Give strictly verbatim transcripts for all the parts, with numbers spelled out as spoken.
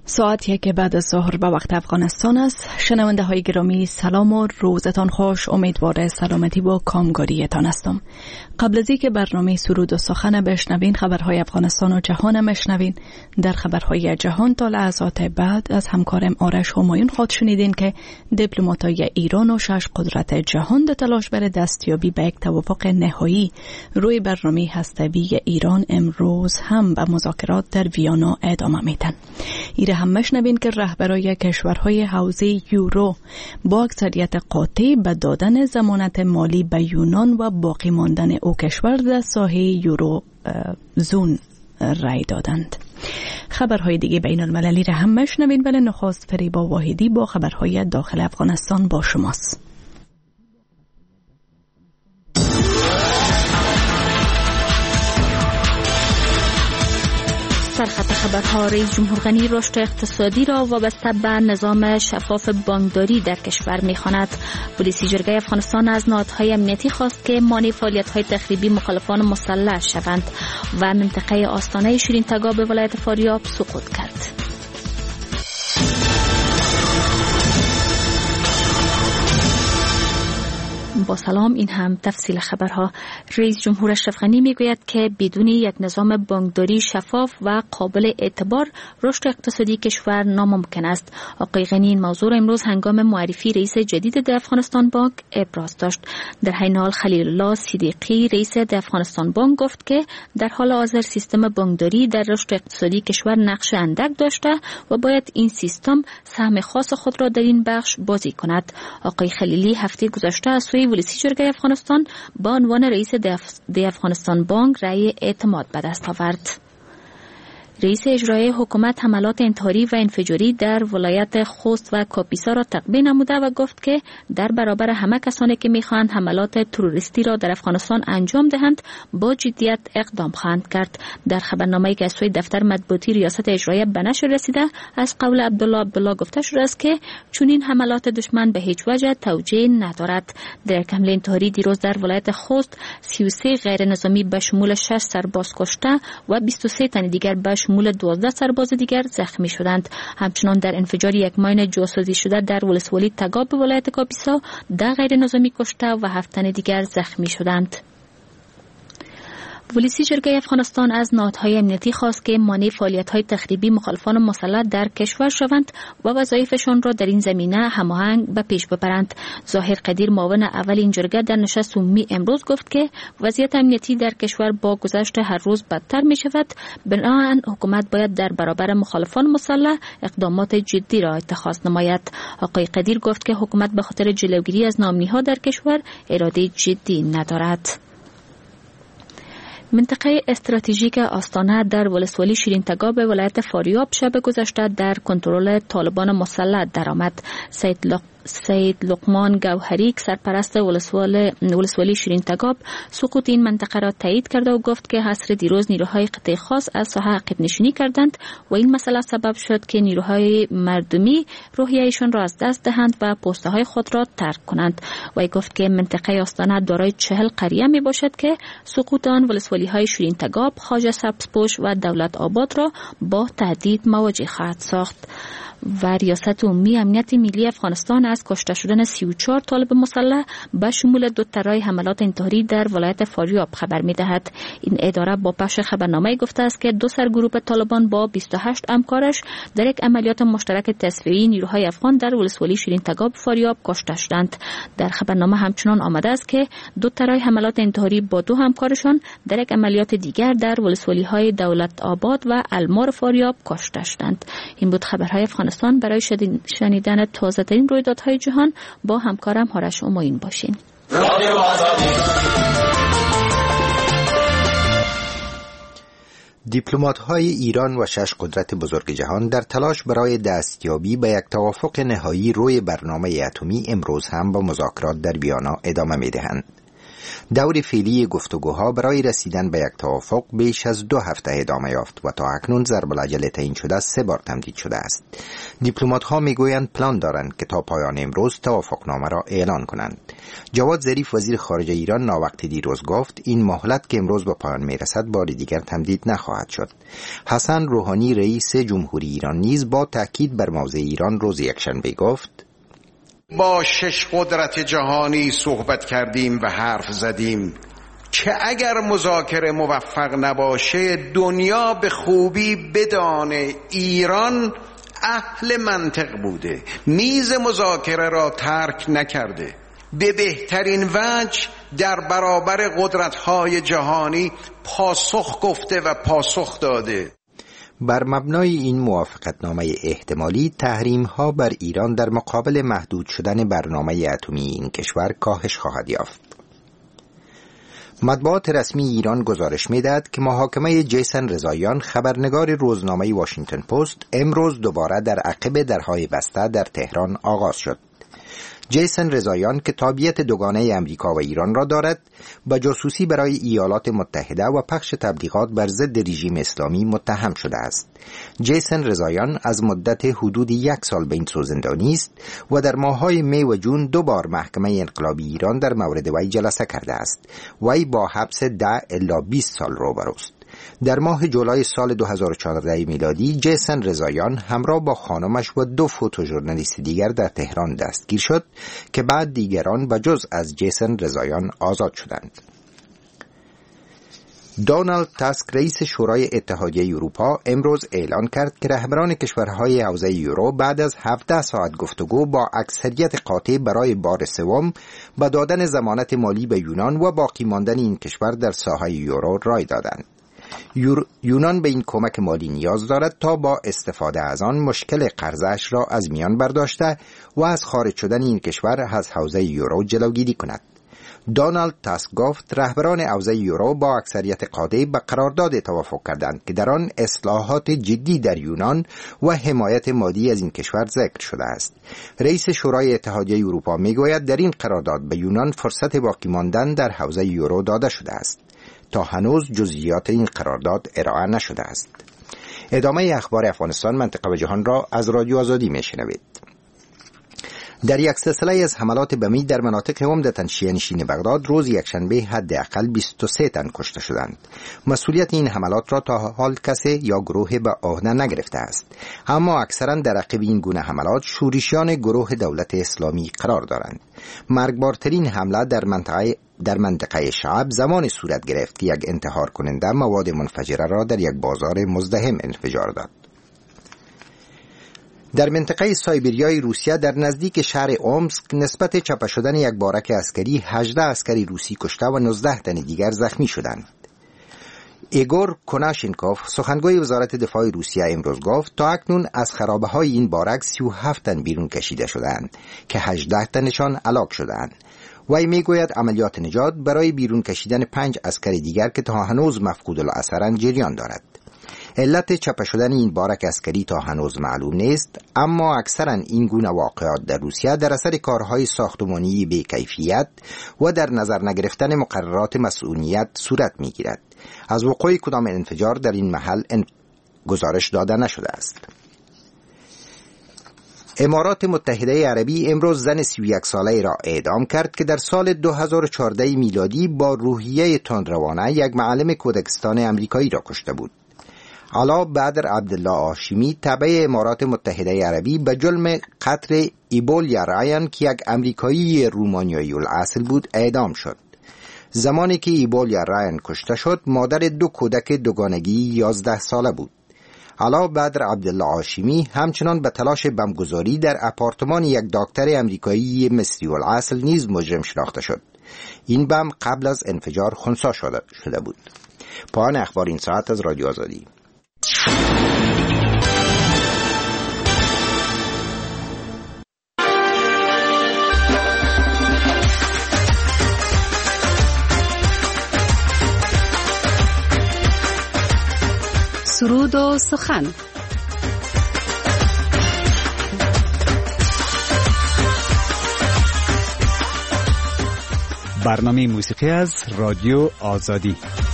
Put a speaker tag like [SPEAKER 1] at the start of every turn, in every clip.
[SPEAKER 1] ساعتی که بعد از ظهر به وقت افغانستان است. شنونده های گرامی سلام و روزتان خوش. امیدوار سلامتی و کامگاریتان هستم. قبل از اینکه برنامه سرود و سخن بشنوین، خبرهای افغانستان و جهان بشنوین. در خبرهای جهان تا لحظات بعد از همکارم آرش همایون خود شنیدین که دیپلمات‌های ایران و شش قدرت جهان در تلاش برای دستیابی به یک توافق نهایی روی برنامه هسته‌ای ایران امروز هم به مذاکرات در ویانا ادامه میدن. ایره هم مشنوین که رهبرای کشورهای حوزه یورو با اکثریت قاطع به دادن ضمانت مالی به یونان و باقی ماندن او کشور در ساحه یورو زون رای دادند. خبرهای دیگه بین المللی را هم مشنوین، ولی نخست فریبا واحدی با خبرهای داخل افغانستان با شماست.
[SPEAKER 2] سرخط خبرها: رئیس جمهور غنی رشد اقتصادی را وابسته به نظام شفاف بانکداری در کشور می‌خواند. پلیس جرگه افغانستان از نهادهای امنیتی خواست که مانع فعالیت‌های تخریبی مخالفان مسلح شوند و منطقه آستانه شیرین تگاه به ولایت فاریاب سقوط کرد. با سلام، این هم تفصیل خبرها. رئیس جمهور اشرف غنی میگوید که بدون یک نظام بانکداری شفاف و قابل اعتبار رشد اقتصادی کشور ناممکن است. آقای غنی این موضوع امروز هنگام معرفی رئیس جدید د افغانستان بانک ابراز داشت. در حین حال خلیل الله صدیقی رئیس د افغانستان بانک گفت که در حال حاضر سیستم بانکداری در رشد اقتصادی کشور نقش اندک داشته و باید این سیستم سهم خاص خود را در این بخش بازی کند. آقای خلیلی هفته گذشته از سوی ولسی جرگه افغانستان با عنوان رئیس د افغانستان بانک رأی اعتماد به دست آورد. رئیس اجرایی حکومت حملات انتحاری و انفجاری در ولایت خوست و کاپیسا را تقبیح نموده و گفت که در برابر همه کسانی که می‌خواهند حملات تروریستی را در افغانستان انجام دهند با جدیت اقدام خواهند کرد. در خبرنامه‌ای که از سوی دفتر مطبوعاتی ریاست اجرایی به نشر رسیده از قول عبدالله عبدالله گفته شده است که چنین حملات دشمن به هیچ وجه توجیه ندارد. در حمله انتحاری دیروز در ولایت خوست سی و سه غیر نظامی به شمول شش سرباز کشته و بیست و سه تن دیگر به شمول دوازده سرباز دیگر زخمی شدند. همچنان در انفجار یک ماین جاسوسی شده در ولسوالی تگاب به ولایت کاپیسا ده غیر نظامی کشته و هفت تن دیگر زخمی شدند. ولسی جرگه افغانستان از نهادهای امنیتی خواست که مانع فعالیت‌های تخریبی مخالفان مسلح در کشور شوند و وظایفشان را در این زمینه هماهنگ به پیش ببرند. ظاهر قدیر معاون اول این جرگه در نشست عمومی امروز گفت که وضعیت امنیتی در کشور با گذشت هر روز بدتر می شود. بنابراین حکومت باید در برابر مخالفان مسلح اقدامات جدی را اتخاذ نماید. آقای قدیر گفت که حکومت به خاطر جلوگیری از ناامنی‌ها در کشور اراده جدی ندارد. منطقه استراتژیک آستانه در ولسوالی شیرین تگاه به ولایت فاریاب شب گذشته در کنترل طالبان مسلح درآمد. سید لق... سید لقمان گوهری سرپرست ولسوالی ولسوالی شیرین تگاه سقوط این منطقه را تایید کرده و گفت که عصر دیروز نیروهای قطع خاص از ساحه عقب نشینی کردند و این مسئله سبب شد که نیروهای مردمی روحیه‌شان را از دست دهند و پست‌های خود را ترک کنند. و گفت که منطقه آستانه دارای چهل قریه می باشد که سقوط آن ولسوالی‌های شیرین تگاه، خواجه سبزپوش و دولت آباد را با تهدید مواجه خواهد ساخت. و ریاست عمومی امنیت ملی افغانستان از کشته شدن سی و چهار طالب مسلح به شمول دو ترای حملات انتحاری در ولایت فاریاب خبر می‌دهد. این اداره با پخش خبرنامه گفته است که دو سرگروه طالبان با بیست و هشت همکارش در یک عملیات مشترک تصفیه‌ای نیروهای افغان در ولسوالی شیرین تگاه فاریاب کشته شدند. در خبرنامه همچنان آمده است که دو ترای حملات انتحاری با دو همکارشان در یک عملیات دیگر در ولسوالی‌های دولت آباد و المار فاریاب کشته شدند. این بود خبرهای افغانستان. برای شنیدن تازه ترین رویدادهای جهان با همکارم آرش همایون باشین.
[SPEAKER 3] دیپلمات‌های ایران و شش قدرت بزرگ جهان در تلاش برای دستیابی به یک توافق نهایی روی برنامه اتمی امروز هم با مذاکرات در ویانا ادامه می‌دهند. دور فعلی گفتگوها برای رسیدن به یک توافق بیش از دو هفته ادامه یافت و تا اکنون ضرب العجله تعیین شده سه بار تمدید شده است. دیپلمات‌ها میگویند پلان دارند که تا پایان امروز توافقنامه را اعلان کنند. جواد ظریف وزیر خارجه ایران ناوقت دیروز گفت این مهلت که امروز به پایان میرسد بار دیگر تمدید نخواهد شد. حسن روحانی رئیس جمهوری ایران نیز با تاکید بر موضع ایران روز یکشنبه گفت
[SPEAKER 4] با شش قدرت جهانی صحبت کردیم و حرف زدیم که اگر مذاکره موفق نباشه دنیا به خوبی بدانه ایران اهل منطق بوده، میز مذاکره را ترک نکرده، به بهترین وجه در برابر قدرت‌های جهانی پاسخ گفته و پاسخ داده.
[SPEAKER 3] بر مبنای این موافقتنامه احتمالی تحریم‌ها بر ایران در مقابل محدود شدن برنامه اتمی این کشور کاهش خواهد یافت. مطبوعات رسمی ایران گزارش می‌دهد که محاکمه جیسن رضاییان خبرنگار روزنامه واشنگتن پست امروز دوباره در عقب درهای بسته در تهران آغاز شد. جیسن رضاییان که تابعیت دوگانه امریکا و ایران را دارد، با جاسوسی برای ایالات متحده و پخش تبلیغات بر ضد رژیم اسلامی متهم شده است. جیسن رضاییان از مدت حدود یک سال به این سو زندانی است و در ماه‌های می و جون دو بار محکمه انقلابی ایران در مورد وی جلسه کرده است. وی با حبس ده الی بیست سال روبروست. در ماه جولای سال دو هزار و چهارده میلادی جیسن رضاییان همراه با خانمش و دو فوتوژورنالیست دیگر در تهران دستگیر شد که بعد دیگران به جز از جیسن رضاییان آزاد شدند. دونالد تاسک رئیس شورای اتحادیه اروپا امروز اعلان کرد که رهبران کشورهای حوزه یورو بعد از هفده ساعت گفتگو با اکثریت قاطع برای بار سوم به دادن ضمانت مالی به یونان و باقی ماندن این کشور در ساحه یورو رای دادند. یونان به این کمک مالی نیاز دارد تا با استفاده از آن مشکل قرضش را از میان برداشته و از خارج شدن این کشور از حوزه یورو جلوگیری کند. دونالد تاسک گفت رهبران حوزه یورو با اکثریت قاطع به قرارداد توافق کردند که در آن اصلاحات جدی در یونان و حمایت مالی از این کشور ذکر شده است. رئیس شورای اتحادیه اروپا میگوید در این قرارداد به یونان فرصت باقی ماندن در حوزه یورو داده شده است. تا هنوز جزئیات این قرارداد ارائه نشده است. ادامه اخبار افغانستان، منطقه و جهان را از رادیو آزادی میشنوید. در یک سلسله از حملات بمی در مناطق عمدتاً شیعه‌نشین بغداد روز یکشنبه حداقل بیست و سه تن کشته شدند. مسئولیت این حملات را تا حال کسی یا گروه به عهده نگرفته است، اما اکثرا در عقب این گونه حملات شورشیان گروه دولت اسلامی قرار دارند. مرگبارترین حمله در منطقه در منطقه شعب زمان صورت گرفت که یک انتحار کننده مواد منفجره را در یک بازار مزدحم انفجار داد. در منطقه سایبریای روسیه در نزدیک شهر اومسک نسبت چاپ شدن یک بارک عسکری هجده عسکری روسی کشته و نوزده تن دیگر زخمی شدند. ایگور کناشنکوف سخنگوی وزارت دفاع روسیه امروز گفت تا اکنون از خرابه‌های این بارک سی و هفت تن بیرون کشیده شدند که هجده تنشان هلاک شدند. وی میگوید عملیات نجات برای بیرون کشیدن پنج عسکر دیگر که تا هنوز مفقود الاثرند جریان دارد. علت چاپ شدن این بارک عسکری تا هنوز معلوم نیست، اما اکثرا این گونه واقعات در روسیه در اثر کارهای ساختمانی بی‌کیفیت و در نظر نگرفتن مقررات مسئولیت صورت میگیرد. از وقوع کدام انفجار در این محل گزارش داده نشده است. امارات متحده عربی امروز زن سی و یک ساله را اعدام کرد که در سال دو هزار و چهارده میلادی با روحیه تندروانه یک معلم کودکستان امریکایی را کشته بود. علا بدر عبدالله هاشمی تابع امارات متحده عربی به جرم قتل ایبولیا رایان که یک امریکایی رومانیایی الاصل بود اعدام شد. زمانی که ایبولیا رایان کشته شد مادر دو کودک دوگانگی یازده ساله بود. علا بدر عبدالله هاشمی همچنان به تلاش بمبگذاری در آپارتمان یک دکتر امریکایی مصری الاصل نیز مجرم شناخته شد. این بم قبل از انفجار خنثی شده, شده بود. پایان اخبار این ساعت از رادیو آزادی.
[SPEAKER 5] سرود و سخن.
[SPEAKER 6] برنامه موسیقی از رادیو آزادی.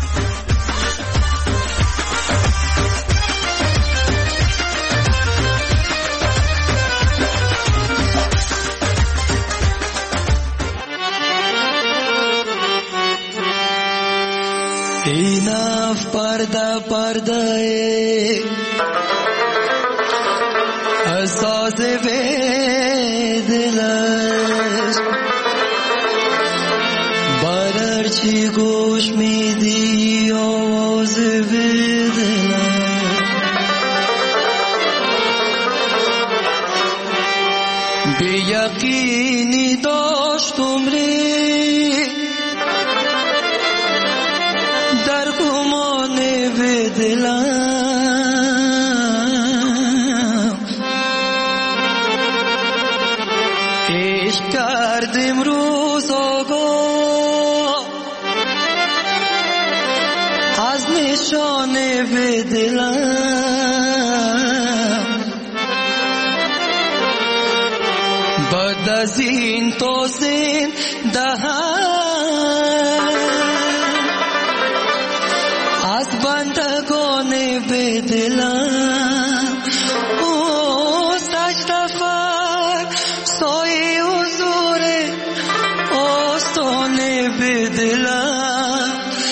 [SPEAKER 7] ایناف پرده پرده احساس به دلش برارچی گوش میدی آواز به دلش بی یقینی داشتم ری در گمان به دلم عشق کردم روز آگاه از نشان به دلم بعد از این تو زنده از بندگان به دلم او سجده فر سایه حضور آستانه به دلم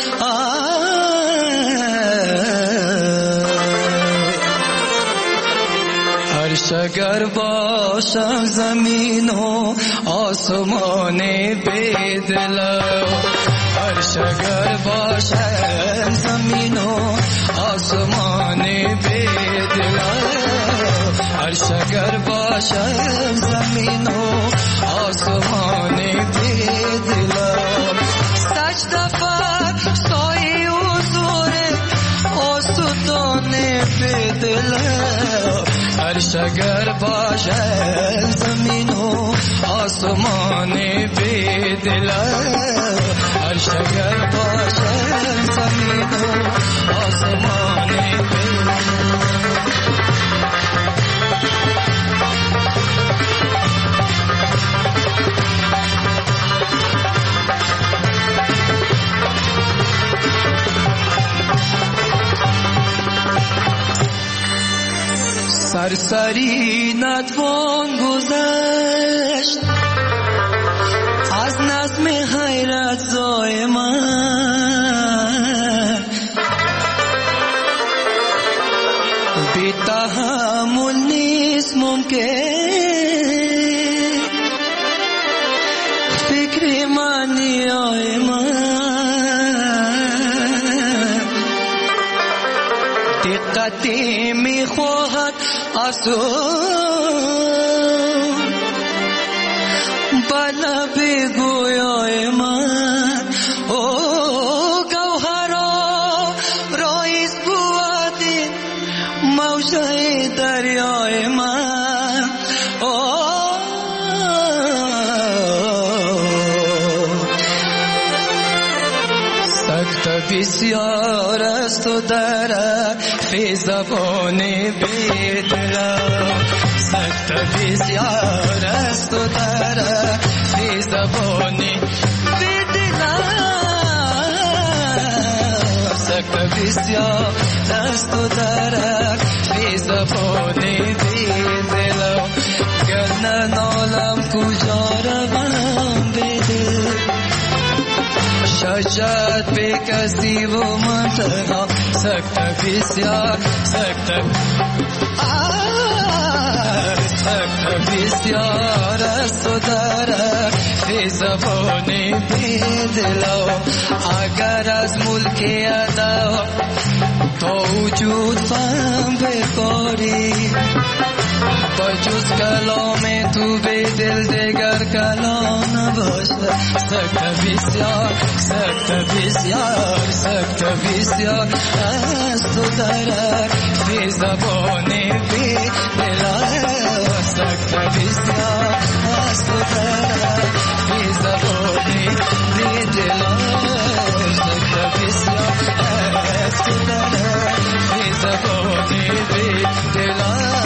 [SPEAKER 7] هر شگر باشم زمین و آسمان به دلم هر شگر باشم زمین و آسمان به دلم هر شگر باشم زمین و آسمان به دلم سجده فر سایه حضور آستان به دلم هر شگر باشم زمین و آسمان به دلم هر شگر باشم زمین و آسمان به سرسری نتوان گذشت از نظم حیرت زای من بی تحمل نیست ممکن فکر منی آی من دقتی می خواهد آسون بالا بگویای من او گوهرا رایز بودی موجه دریای من سخت بسیار است و در فی زبان بیدلم سخت بسیار است و در فی زبان بیدلم سخت بسیار است و در فی زبان بیدلم گرنه نالم کجا روم بیدل شجاعت به کسی و منطقه سخت بسیار سخت سخت بسیار است و در فی زبان بیدلم اگر از ملک ادا تو وجود فهم بکاری بجز کلام تو به دل دیگر کلام نباشد سخت بسیار سخت بسیار سخت بسیار است و در فی زبان بی دلم سخت بسیار است و در فی زبان بی دلم سخت بسیار است و در فی زبان بی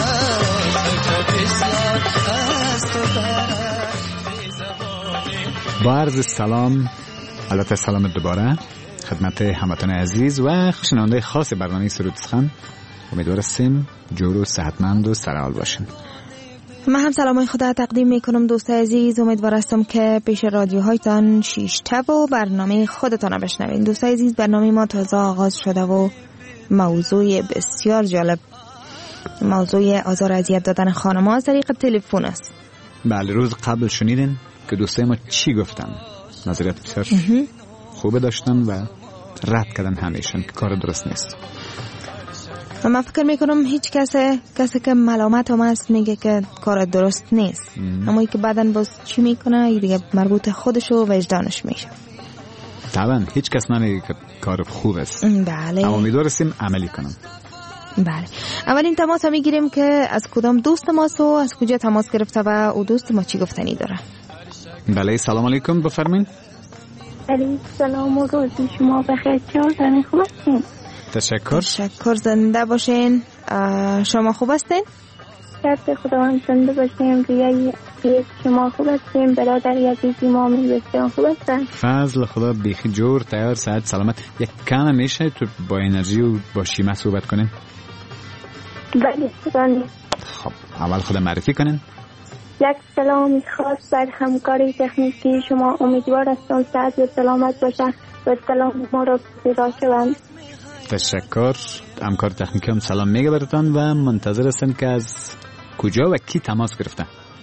[SPEAKER 7] دلم سخت بسیار است و در فی زبان
[SPEAKER 6] با عرض سلام، البته سلام دوباره خدمت هموطن عزیز و شنونده خاص برنامه سرود سخن. امیدوارم جور و صحتمند و سرحال باشین.
[SPEAKER 8] من هم سلامای خدا تقدیم میکنم دوست عزیز. امیدوارم که پیش رادیوهایتان شیشته و برنامه خودتان بشنوین. دوست عزیز، برنامه ما تازه آغاز شده و موضوع بسیار جالب، موضوع آزار اذیت دادن خانم‌ها از طریق تلفن است.
[SPEAKER 6] بله، روز قبل شنیدین که دوستای ما چی گفتن؟ نظریات بسیار خوبه داشتن و رد کردن همیشن که کار درست نیست.
[SPEAKER 8] و من فکر میکنم هیچ کسی کسی که ملامت هم هست میگه که کار درست نیست، اما ای که بعدن باز چی میکنه ای دیگه مربوط خودش و وجدانش میشه.
[SPEAKER 6] طبعا هیچ کس نمیگه که کار خوب است.
[SPEAKER 8] بله،
[SPEAKER 6] اما امیدواریم عملی کنم.
[SPEAKER 8] بله، اولین تماس هم میگیریم که از کدام دوست ماست و از کجا تماس گرفته و او دوست ما چی گفتنی داره.
[SPEAKER 6] بله، سلام علیکم، بفرمایید.
[SPEAKER 9] علیکم سلام و روزی شما بخیر. چطورین؟ خوب هستین؟
[SPEAKER 6] تشکر.
[SPEAKER 8] تشکر، زنده باشین. شما خوب هستین؟
[SPEAKER 9] شرط خداوند زنده باشیم. ریایی شما خوب هستین؟ برادر عزیزی ما بسیار خوب هستن؟
[SPEAKER 6] فضل خدا بیخی جور، تیار، صحت، سلامت. یک کم میشه تو با انرژی و با شیمه صحبت کنین؟
[SPEAKER 9] بله سلام.
[SPEAKER 6] خب اول خود معرفی کنین.
[SPEAKER 9] یک سلام خاص بر همکاری تکنیکی شما. امیدوار هستم صحت و سلامت باشه و سلام ما را پذیرا شوند.
[SPEAKER 6] تشکر. همکار تکنیکی هم سلام میگه براتون و منتظر هستن که از کجا و کی تماس گرفته.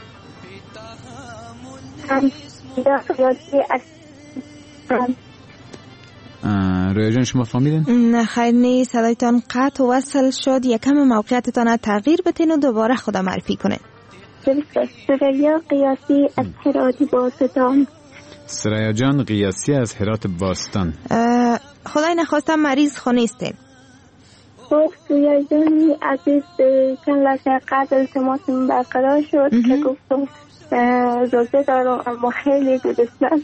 [SPEAKER 6] رویا جان شما فهمیدین؟
[SPEAKER 8] نه خیر نیست، صدایتان قطع و وصل شد. یکم موقعیتتان تغییر بتین و دوباره خدا معرفی کنین.
[SPEAKER 9] سریا قیاسی از هرات باستان.
[SPEAKER 6] سریا جان قیاسی از هرات باستان.
[SPEAKER 8] خدای نخواستم مریض خونه استین.
[SPEAKER 9] خب سریا جان عزیز، چند لحظه قبل تماس برقرار شد که گفتم روزه دارم اما خیلی گرسنه‌ام.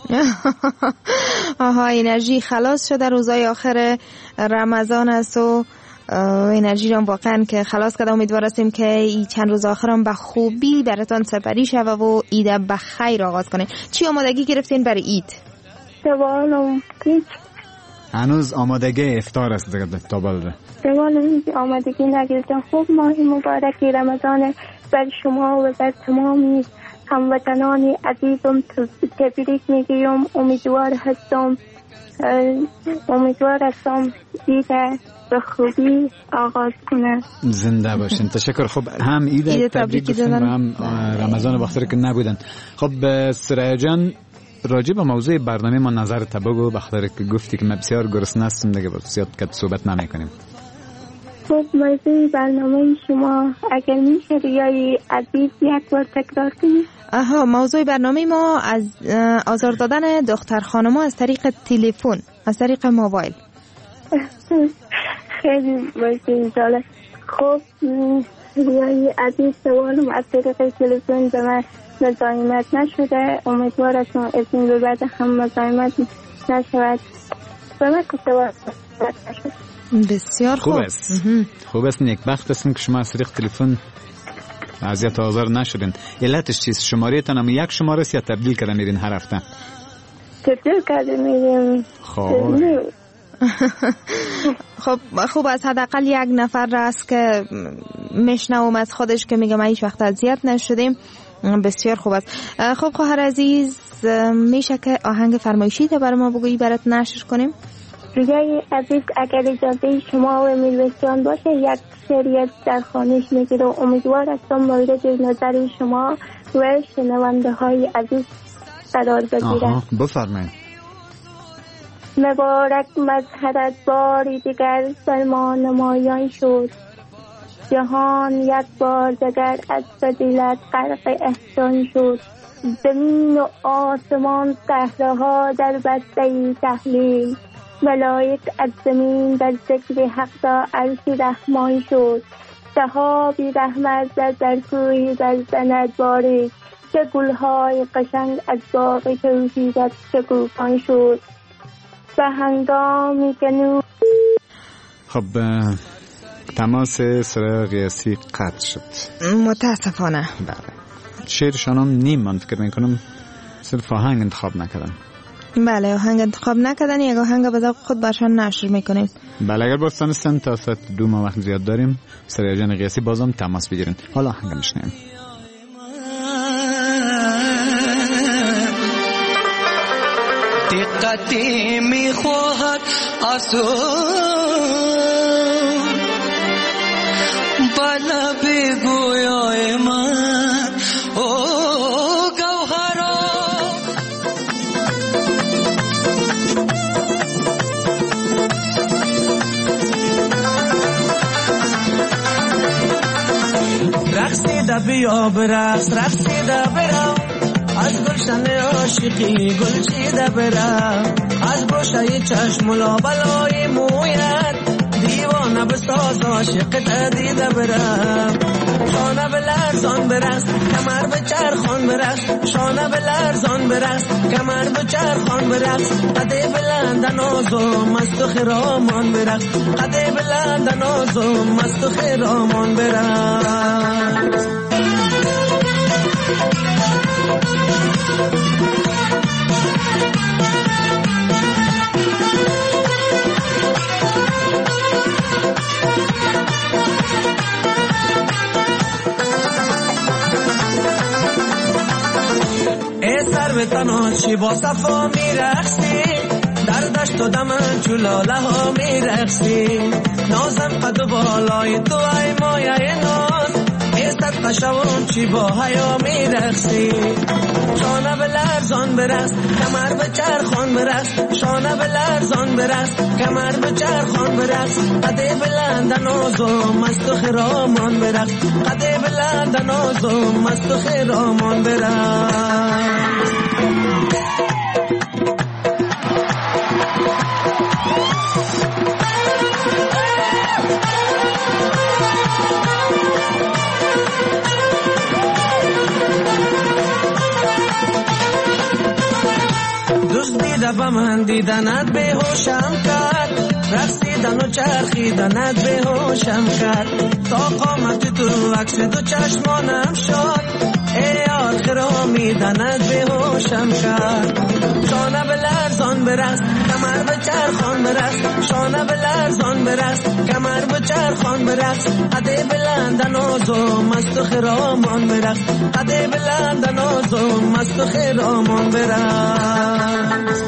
[SPEAKER 8] آها، انرژی خلاص شده، روزای آخر رمضان است و انرژی رو واقعا که خلاص کرده. امیدوار هستیم که این چند روز آخرام به خوبی براتون سپری شوه و عید بخیر آغاز کنه. چی آمادگی گرفتین برای عید؟
[SPEAKER 9] دوالم هیچ.
[SPEAKER 6] هنوز آمادگی افطار است دیگه تا بعد.
[SPEAKER 9] دوالم آمادگی نگرفتم. خوب ماه مبارک رمضان بر شما و بر تمامی هموطنان عزیزم تبریک میگیم. امیدوار هستم امیدوار هستم عید به خوبی آغاز کنه.
[SPEAKER 6] زنده باشین. تشکر. خب هم عید تبریک گفتن و هم رمضان بخاطر که نبودن. خب سریا جان، راجع به موضوع برنامه ما نظر بگو، بخاطر که گفتی که من بسیار گرسنه هستم دیگه زیاد که صحبت نمی‌کنیم.
[SPEAKER 9] خب موضوع برنامه شما اگر میشه ریایی عزیز یک بار تکرار کنید.
[SPEAKER 8] آها، موضوع برنامه ما از آزار دادن دختر خانم‌ها از طریق تلفن، از طریق موبایل.
[SPEAKER 9] خیلی موضوع جالب. خب ریایی عزیز، سوالم از طریق تلفن به من مزاحمت نشده. امیدوار هستم از این به بعد هم مزاحمت نشود. به من سوال نشد.
[SPEAKER 8] بسیار خوب.
[SPEAKER 6] خوب است. خوب است. نیک بخت هستیم که شما از طریق تلفن اذیت و آزار نشدین. علتش چیست؟ شماره تان هم یک شماره است یا تبدیل کرده میرین هر هفته؟
[SPEAKER 9] تبدیل کرده میریم.
[SPEAKER 6] خب
[SPEAKER 8] خب خوب است، حداقل یک نفر است که میشنوم از خودش که میگم هیچ وقت اذیت نشدیم. بسیار خوب است. خب خواهر عزیز، میشه که آهنگ فرمایشی تا برای ما بگویی برات نشر کنیم؟
[SPEAKER 9] ریای عزیز اگر اجازه شما و میلوستان باشه یک شریعت در خانش میگیره. امیدوار هستم مورد نظر شما و شنونده های عزیز قرار بگیره.
[SPEAKER 6] آها، بفرمایید.
[SPEAKER 9] مبارک مظهرت باری دیگر بر ما نمایان شد. جهان یک بار دیگر از فضیلت غرق احسان شد. زمین و آسمان صحراها در بسته تحلیل. ملائک از زمین در ذکر حق را عرش رحمان شد. سحابی رحمت در در کوی در زند بارید. چه گلهای قشنگ از باغ توحیدت شکوفان شد. به هنگامی که نور.
[SPEAKER 6] خب تماس سریا قیاسی قطع شد
[SPEAKER 8] متاسفانه.
[SPEAKER 6] بله، شعرشان هم نیم من فکر میکنم صرف آهنگ انتخاب نکردن.
[SPEAKER 8] بله آهنگ انتخاب نکردن، یک آهنگ به ذوق خود برشان نشر میکنیم.
[SPEAKER 6] بله اگر باز تانستن تا ساعت دو ما وقت زیاد داریم، سریا جان قیاسی بازم تماس بگیرین. حالا آهنگ میشنیم.
[SPEAKER 7] دقتی میخواهد آسو بالا بگویای من او گوهرا رقصیده بیا برقص رقصیده برم از گلشن عاشقی گل چیده برم از گوشه چشم لابلای مویت دیوانه بساز عاشقت دیده برم شانه به لرزان برقص کمر به چرخان برقص شانه به لرزان برقص کمر به چرخان برقص قده بلند نازو مست و خرامان برقص قده بلند نازو مست و خرامان برقص ای سر به تناشی با صفا میرقصی در دشت و دمن چولاله ها میرقصی نازم قد و بالای تو ای مایه ناز ای سر قشوان چی با حیا میرقصی شانه به لرزان برقص کمر به چرخان برقص شانه به لرزان برقص کمر به چرخان برقص قده بلند نازو مست و خرامان برقص قده بلند نازو مست و خرامان برقص دوست دیده به من دیدنت به هوشم کرد رقصیدن و چرخیدنت به هوشم کرد تا قامت تو عکس دو چشمانم شد ای یار خرامیدنت به هوشم کرد شانه به لرزان برقص کمر به چرخان برقص شانه به لرزان برقص کمر به چرخان برقص قده بلند نازو مست و خرامان برقص قده بلند نازو مست و خرامان برقص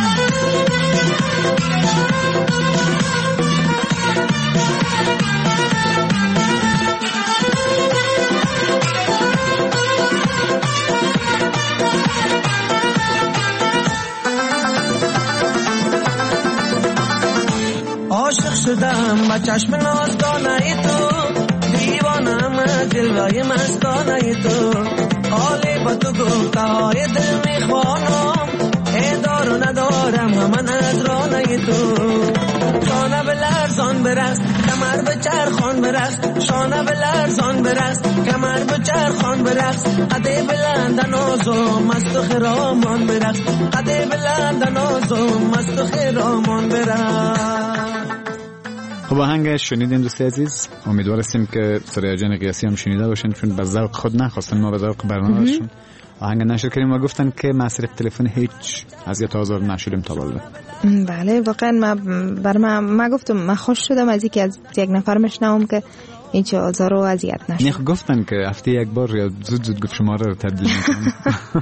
[SPEAKER 7] عاشق شدم با چشم نازدانه تو دیوانم از جلوه مستانه تو حالی با تو گفته های دل میخوانم ای دار و ندارم من از رانه تو شانه به لرزان برقص کمر به چرخان برقص شانه به لرزان برقص کمر به چرخان برقص قده بلند نازو مست و خرامان برقص قده بلند نازو مست و خرامان برقص.
[SPEAKER 6] خب آهنگ شنیدیم دوست عزیز، امیدوار هستیم که سریا جان قیاسی هم شنیده باشن چون به ذوق خود نخواستن ما به ذوق برنامه‌شون آهنگ نشر کردیم و گفتن که مصرف تلفن هیچ اذیت آزار نشدیم تا بالا.
[SPEAKER 8] بله واقعا ما بر ما ما گفتم ما خوش شدم از اینکه از یک نفر مشنوم که هیچ آزار و اذیت نشد.
[SPEAKER 6] نه گفتن که هفته یک بار یا زود زود گفت شماره رو تبدیل می‌کنم.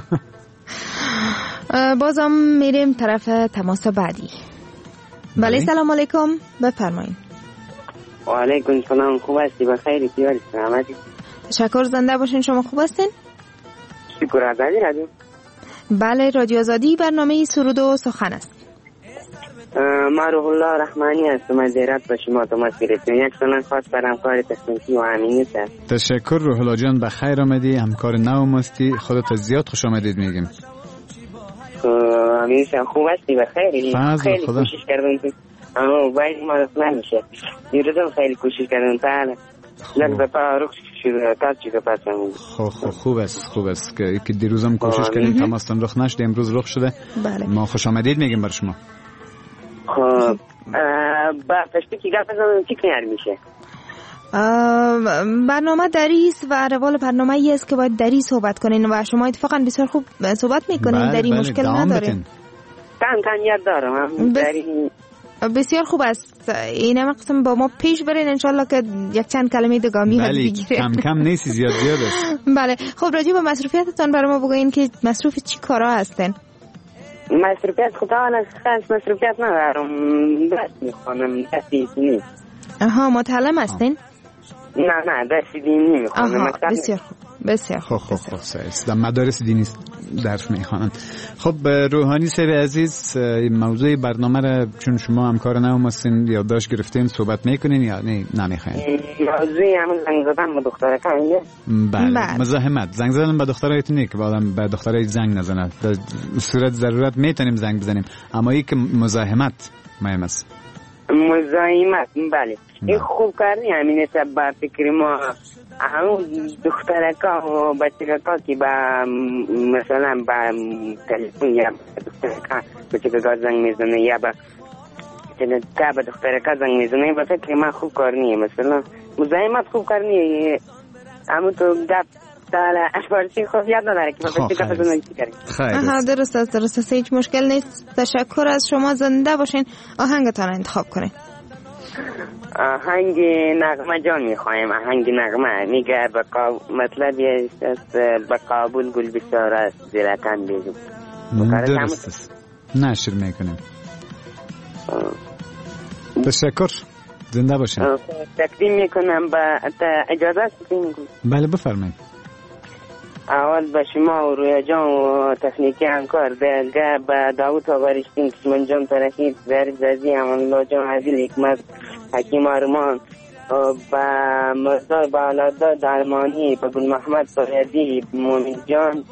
[SPEAKER 8] بازم میریم طرف تماس بعدی. بله سلام علیکم بفرمایید.
[SPEAKER 10] و علیکم سلام، خوب هستی؟ بخیری؟ کیاری؟ سلامتی؟
[SPEAKER 8] تشکر، زنده باشین. شما خوب هستین؟
[SPEAKER 10] شکر. آزادی رادیو؟
[SPEAKER 8] بله رادیو آزادی، برنامه سرود و سخن است.
[SPEAKER 10] ما روح الله رحمانی هستم از زیرات به شما تماس گرفتیم. یک سلام خاص بر همکار تکنیکی و امنیت است.
[SPEAKER 6] تشکر روح الله جان، بخیر آمدی. همکار نو مستی، خودت زیاد خوش آمدید میگیم.
[SPEAKER 10] همیشه خوب هستی؟ بخیری؟ خیلی
[SPEAKER 6] خدا.
[SPEAKER 10] کوشش کردم اما باید ما نمیشه. دیروزم خیلی کوشش کردم تا یک دفعه رخ شده تا چی دفعه سمون.
[SPEAKER 6] خب خب خوب است خوب است که که دیروزم کوشش کردیم تماستان رخ نشد، امروز رخ شده.
[SPEAKER 8] بله.
[SPEAKER 6] ما خوش آمدید میگیم بر شما.
[SPEAKER 10] خب با پشتی که گفت چی کنار میشه؟
[SPEAKER 8] برنامه دریس و روال برنامه ای است که باید دری صحبت کنین و شما اتفاقا بسیار خوب صحبت میکنین. دری مشکل ندارین.
[SPEAKER 10] تن تن یاد دارم دری
[SPEAKER 8] بسیار خوب است. این هم قسم با ما پیش برین انشالله که یک چند کلمه دگامی یاد بگیریم.
[SPEAKER 6] کم کم نیست، زیاد زیاد است.
[SPEAKER 8] بله. خب راجع به مصروفیتتان برای ما بگوین که مصروف چی کارا هستین؟
[SPEAKER 10] مصروفیت خدا از خاص مصروفیت ندارم، درس میخوانم، درسی دینی.
[SPEAKER 8] آها متعلم هستین؟
[SPEAKER 10] نه نه درسی دینی میخوانم.
[SPEAKER 8] بسیار خوب بسیار خوب.
[SPEAKER 6] خب خب خب در مدارس دینی درس میخوانند. خب روحانی صاحب عزیز، موضوع برنامه را چون شما همکار نام هستین یادداشت گرفتین صحبت میکنین یا نه نمیخواین؟
[SPEAKER 10] موضوع همون زنگ زدن به دختره کنید.
[SPEAKER 6] بله مزاحمت. زنگ زدن به دخترایتون نیست که آدم به دخترای زنگ نزنه. در صورت ضرورت میتونیم زنگ بزنیم، اما این که مزاحمت مهم است.
[SPEAKER 10] مزاحمت بله. این خوب کردی همین سبب فکر ما همون دخترکا و بچه‌کا که با مثلا با تلفن یا دخترکا بچه‌کا زنگ میزنه یا با تا با دخترکا زنگ میزنه با فکر ما خوب کردی. مثلا مزاحمت خوب کردی همون تو گپ داره اشبارچی خوب یاد نداره که با بچه‌کا زنگ کردی.
[SPEAKER 8] آها درست است درست است، هیچ مشکل نیست. تشکر از شما. زنده باشین. آهنگتان انتخاب کنین.
[SPEAKER 10] آهنگ نغمه جان میخوایم. آهنگ نغمه میگه بقا... مطلب است به قابل گل بسیار است زیرتن بیزم.
[SPEAKER 6] درست است. نشر میکنیم. تشکر. زنده باشین.
[SPEAKER 10] تقدیم میکنم با اجازه است.
[SPEAKER 6] بله بفرمایید.
[SPEAKER 10] اول به شما و رویا جان و تکنیکی همکار دیگه به داوود آوریشتین کشمن جان ترخید زرد زدی امان جان عزیل حکمت حکیم آرمان به مرزای بالادا درمانی به گل محمد باریدی مومن جان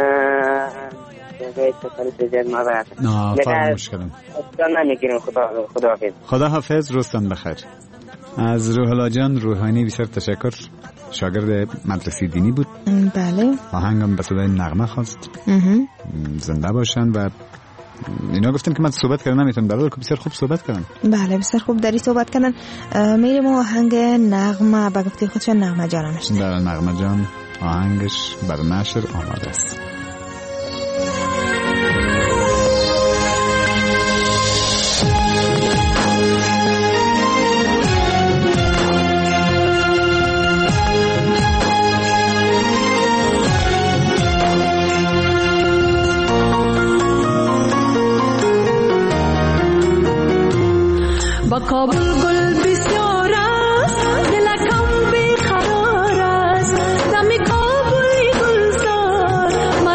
[SPEAKER 10] دیگه سفر سجد ما برد
[SPEAKER 6] فرق مشکلم
[SPEAKER 10] نمیگیرم. خدا خدا حافظ.
[SPEAKER 6] خدا حافظ. روزتان بخیر. از روح الله جان روحانی بسیار تشکر. شاگرد مدرسه دینی بود.
[SPEAKER 8] بله.
[SPEAKER 6] آهنگم به صدای نغمه خواست. زنده باشن. و اینا گفتم که من صحبت کردم نمیتونم، در حالی که بسیار خوب صحبت کردم.
[SPEAKER 8] بله بسیار خوب داری صحبت کردن. میریم آهنگ نغمه به گفته خودشان نغمه جان همشت.
[SPEAKER 6] بله نغمه جان آهنگش بر نشر آماده است.
[SPEAKER 11] کابل گل بسیار است دلکم بیقرار است دم کابل گلزار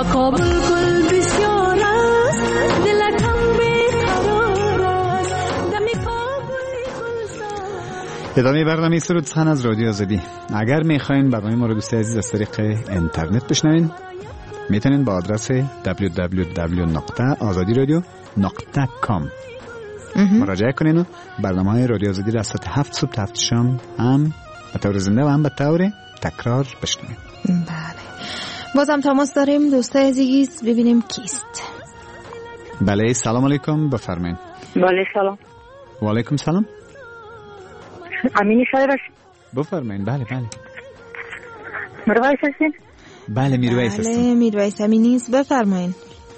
[SPEAKER 11] و کابل گل بسیار است دلکم بیقرار است دمی کابل گل.
[SPEAKER 6] ادامه برنامه سرود سخن از رادیو آزادی. اگر میخواین برنامه ما رو دوست عزیز از طریق اینترنت بشنوین میتونین با آدرس دبلیو دبلیو دبلیو دات آزادی رادیو دات کام مراجعه کنین و برنامه‌های رادیو آزادی را از ساعت هفت صبح تا هفت شام هم به طور زنده و هم به طور تکرار بشنوین.
[SPEAKER 8] بله. بازم تماس داریم دوستای عزیز، ببینیم کیست.
[SPEAKER 6] بله سلام علیکم، بفرمایید.
[SPEAKER 12] بله سلام.
[SPEAKER 6] و علیکم سلام.
[SPEAKER 12] امینی شایرش.
[SPEAKER 6] بفرمایید. بله بله.
[SPEAKER 12] میرویس هستین؟
[SPEAKER 6] بله میرویس هستم.
[SPEAKER 8] بله میرویس امینی است، بفرمایید.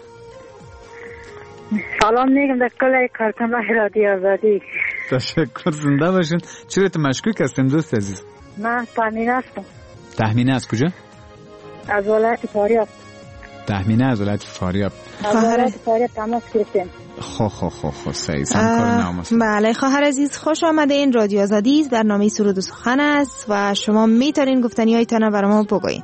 [SPEAKER 12] سلام میگم در کل کارتون رادیو آزادی.
[SPEAKER 6] تشکر، زنده باشین. چرا تو مشکوک هستین دوست عزیز؟
[SPEAKER 12] من تهمینه هستم.
[SPEAKER 6] تهمینه از کجا؟
[SPEAKER 12] از ولایت فاریاب.
[SPEAKER 6] تهمینه از ولایت فاریاب.
[SPEAKER 12] از ولایت فاریاب تماس گرفتیم.
[SPEAKER 6] خو خو خو خو سعی سمکار نامست.
[SPEAKER 8] بله خواهر عزیز خوش آمدین. رادیو آزادی است، برنامه سرود و سخن است و شما میتونین گفتنی‌هایتان رو برای ما بگویید.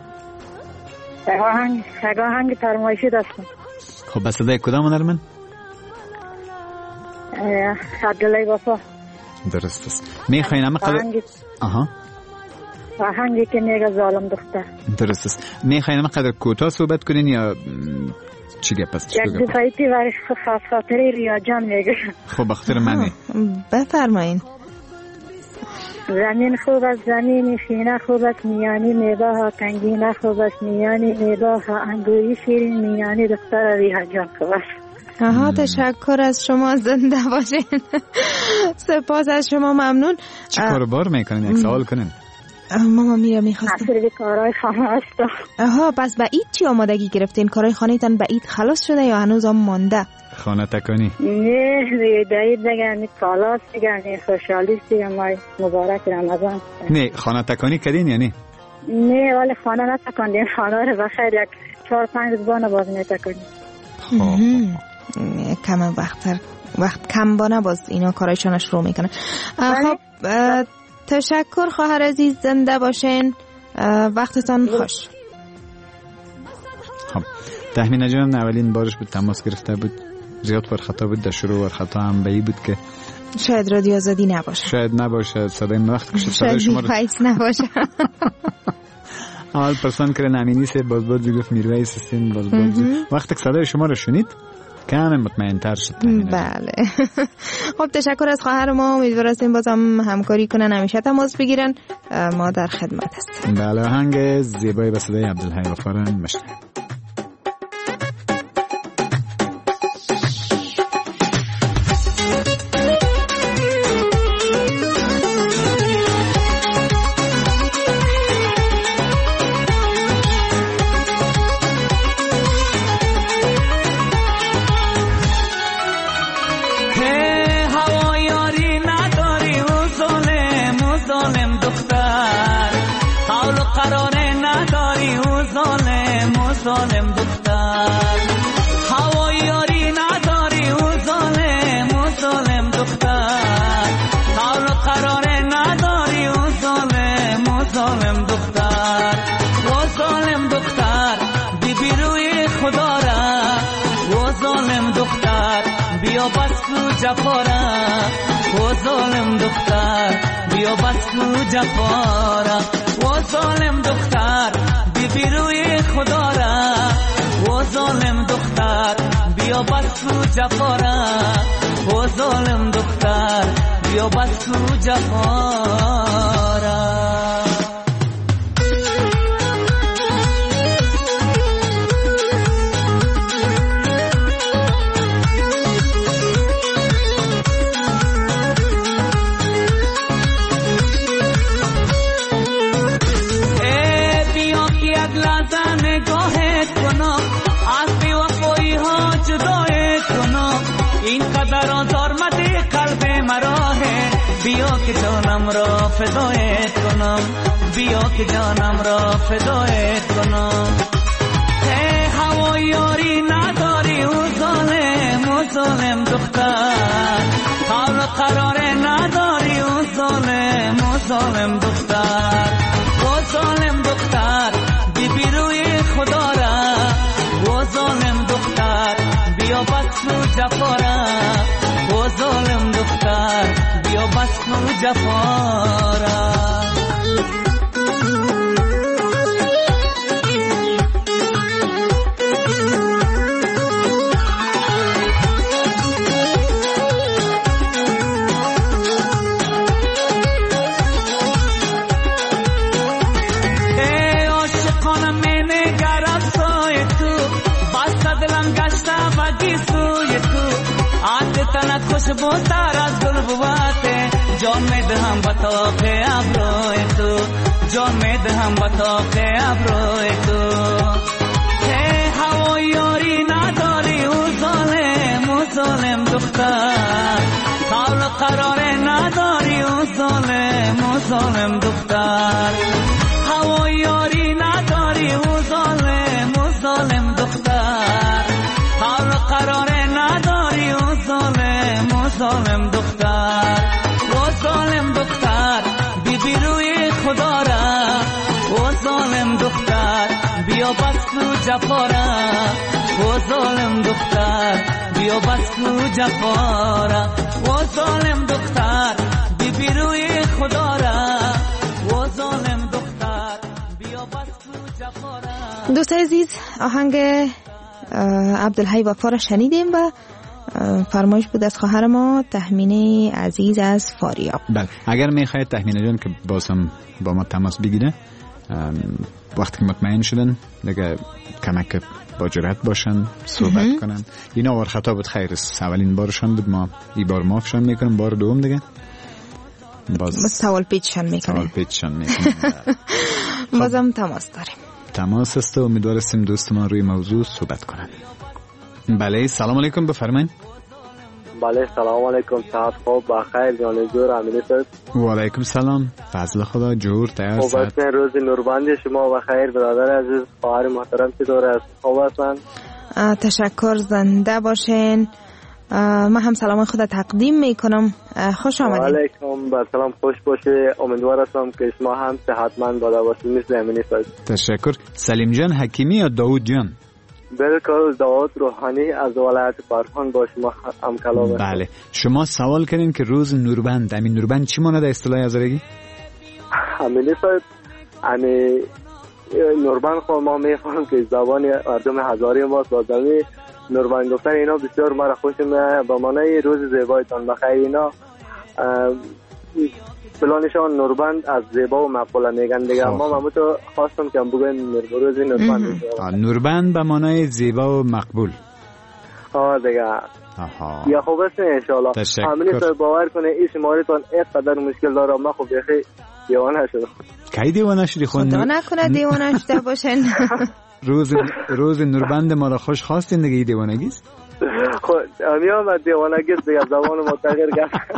[SPEAKER 12] آهنگ آهنگ فرمایشی داشتم.
[SPEAKER 6] خب بس صدای کدام هنرمند؟
[SPEAKER 12] عبدالله وفا.
[SPEAKER 6] درست است. میخواین اما قدر آها
[SPEAKER 12] آهنگی که میگه ظالم دختر.
[SPEAKER 6] درست است. میخواین اما قدر کوتاه صحبت کنین یا چی گپ است؟
[SPEAKER 12] یک دفعیتی برای خاص خاطری ریا جان میگه.
[SPEAKER 6] خب بخاطر منی.
[SPEAKER 8] بفرمایین.
[SPEAKER 12] زمین خوب است زمین شینه خوب است میانی میوه ها تنگینه خوب است میانی میوه ها انگوری شیرین میانی دختر ریحان جان خوب است.
[SPEAKER 8] آها تشکر از شما، زنده باشین. سپاس از شما، ممنون.
[SPEAKER 6] چی کارو بار میکنین؟ یک سوال کنین.
[SPEAKER 8] ماما میرا میخواستم
[SPEAKER 12] اصلی کارهای خانه هستم.
[SPEAKER 8] آها پس به اید چی آمادگی گرفتین؟ کارهای خانه تان به اید خلاص شده یا هنوز هم مانده؟
[SPEAKER 6] خانه تکانی؟
[SPEAKER 12] نه دیگه بگم کالاس بگم خوشحالی بگم مای مبارک رمضان.
[SPEAKER 6] نه خانه تکانی کردین یعنی؟
[SPEAKER 12] نه ولی خانه نتکاندیم، خانه رو بخیر یک چهار پنج روز بانه باز نتکانیم.
[SPEAKER 8] کم وقت وقت کم بانه باز اینا کارایشان شروع میکنه. خب تشکر خواهر عزیز، زنده باشین، وقتتان خوش.
[SPEAKER 6] خب تهمینه جان اولین بارش بود تماس گرفته بود، زیاد پر خطا بود، در شروع ور خطا هم بهی بود که
[SPEAKER 8] شاید رادیو آزادی نباشه،
[SPEAKER 6] شاید نباشه، صدای وقت کشید صدای شما رو
[SPEAKER 8] شاید نباشه.
[SPEAKER 6] اول پرسان کرن امینی سه باز باز گفت میرویس هستین، باز باز وقتی که صدای شما رو شنید کامل مطمئن تر شد.
[SPEAKER 8] بله. خب تشکر از خواهر ما، امیدوار هستیم بازم همکاری کنن، همیشه تماس بگیرن، ما در خدمت هستیم.
[SPEAKER 6] بله آهنگ زیبای به صدای عبدالحی وفا را میشنویم.
[SPEAKER 7] ظالم دختر هوای یاری نداری او ظالم او ظالم دختر حال قرار نداری او ظالم او ظالم دختر او ظالم دختر بی بی روی خدا را او ظالم دختر بیا بس کو جفا را او ظالم دختر بیا بس کو جفا را او ظالم دختر بی بی روی خدا را او ظالم دختر بیا بس کو جفا را او ظالم دختر بیا بس کو جفا را. بیا که جانم را فدایت کنم بیا که جانم را فدایت کنم ای هوا یاری نداری او ظالم او ظالم دختر حال قرار نداری او ظالم او ظالم دختر او ظالم دختر بی بی روی خدا را جفا را و ظالم دختر بیا بس کو جفا را تنت خوشبو تر از گل بواته جان می دهم بطاق ابروی تو جان می دهم بطاق ابروی تو که هوا یاری نداری او ظالم او ظالم دختر قول قرار نداری او ظالم او ظالم دختر هوا یاری نداری او ظالم او ظالم دختر قول قرار نداری او ظالم او ظالم دختر او ظالم دختر بی بی روی خدا را او ظالم دختر بیا بس کو جفا را او ظالم دختر بیا بس کو جفا را او ظالم دختر بی بی روی خدا را او ظالم دختر بیا بس کو جفا را.
[SPEAKER 8] دوستان عزیز آهنگ عبدالحی وفا را شنیدیم و فرمایش بود از خواهر ما تهمینه عزیز از فاریاب.
[SPEAKER 6] بله اگر میخواید تهمینه جان که بازم با ما تماس بگیره وقتی که مطمئن شدن دیگه کمک با جرأت باشن صحبت کنن. اینا ور خطا بود خیر است اولین بارشان بود ما این بار معافشان میکنیم بار دوم دیگه
[SPEAKER 8] باز سوال پیچشان میکنیم
[SPEAKER 6] سوال پیچشان میکنیم
[SPEAKER 8] بازم تماس داریم
[SPEAKER 6] تماس است و امیدوار هستیم دوستمان روی موضوع صحبت کنن. بله سلام علیکم بفرمایید.
[SPEAKER 13] بله سلام علیکم صحت خوب بخیر جان جور امین است.
[SPEAKER 6] و علیکم سلام فضل خدا جور تیار
[SPEAKER 13] خوب است. روز نوربند شما بخیر برادر عزیز خواهر محترم چطور است خوب هستن؟
[SPEAKER 8] تشکر زنده باشین. من هم سلام خدا تقدیم میکنم. خوش آمدید.
[SPEAKER 13] و علیکم با سلام خوش باشه امیدوار هستم که شما هم صحتمند باشه باشید مثل امین است.
[SPEAKER 6] تشکر. سلیم جان حکیمی یا داوود جان؟
[SPEAKER 13] بالکل داوود روحانی از ولایت فرهان با شما هم کلام است.
[SPEAKER 6] بله شما سوال کردین که روز نوربند امین نوربند چی مانه در اصطلاح هزارگی؟
[SPEAKER 13] امین است امی نوربند خو ما میفهمم که زبان مردم هزاری ما بازمی نوربند گفتن اینا بسیار مرا خوش میاد با معنی روز زیبایتان بخیر. اینا پلانشان نوربند از زیبا و مقبول میگن دیگه اما من تو خواستم که بگم روز نوربند
[SPEAKER 6] نوربند به معنی زیبا و مقبول.
[SPEAKER 13] ها دیگه
[SPEAKER 6] آها
[SPEAKER 13] یا خوب است ان شاء الله. همین تو باور کنه این شمارتون اینقدر مشکل داره ما خب بخی دیوانه شدم.
[SPEAKER 6] کی دیوانه شدی خون؟
[SPEAKER 8] خدا نکنه دیوانه شده باشن.
[SPEAKER 6] روز روز نوربند ما را خوش خواستین دیگه دیوانگی است.
[SPEAKER 13] خب میام از دیوانگی دیگه زبان ما تغییر کرد.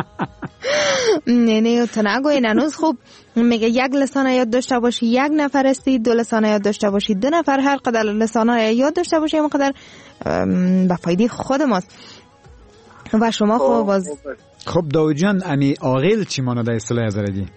[SPEAKER 8] نه نه تو نگوین هنوز خوب میگه یک لسان یاد داشته باشی یک نفر استی دو لسان یاد داشته باشی دو نفر هر قدر لسان یاد داشته باشی هم قدر به فایده خود ماست و شما خوب باز.
[SPEAKER 6] خب داوود جان امی عاقل چی مانه در اصطلاح هزارگی؟